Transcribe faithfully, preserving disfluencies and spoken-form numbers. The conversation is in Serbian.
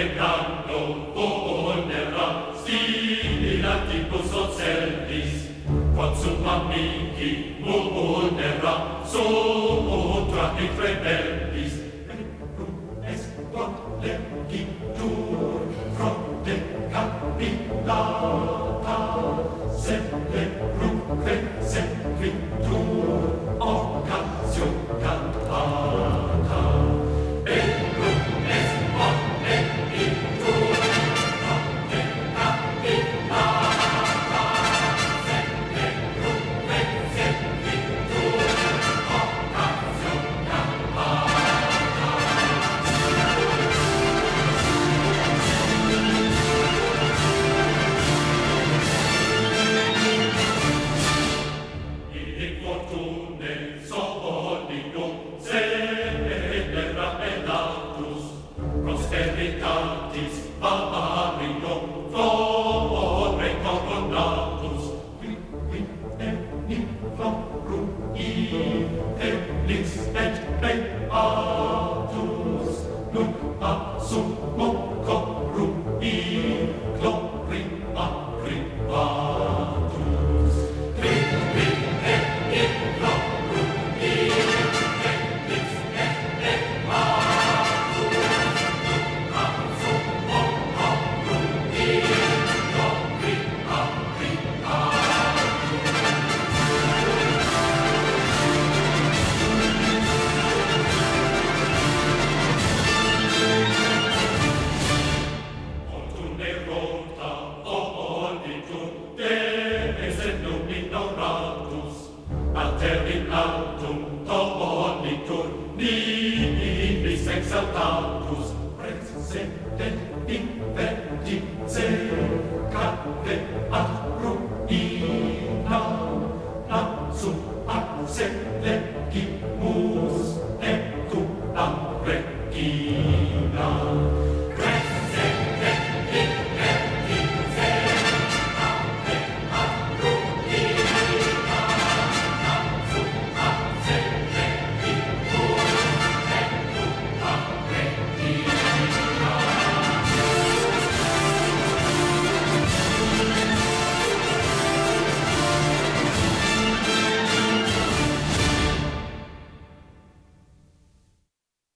regando volera stili laticus ocellis quod sum amici volera sotra et rebellis est quod legitur fronte capillata celebrumque sequitur occasio cantata Bellum est quod legitur fronte capillata celebrumque sequitur occasio in fortune solidum celera elatus prosperitatis varium flore coronatus qui qui enim florum infelix et beatus nunc assumum corum in gloria privatus qui qui enim florum infelix et beatus nunc assumum corum in gloria Fortune rota olitur dees et luminoratus alter in altum olitur nimis exaltatus praesedent in vertice cade ad ruina natsum ad selecit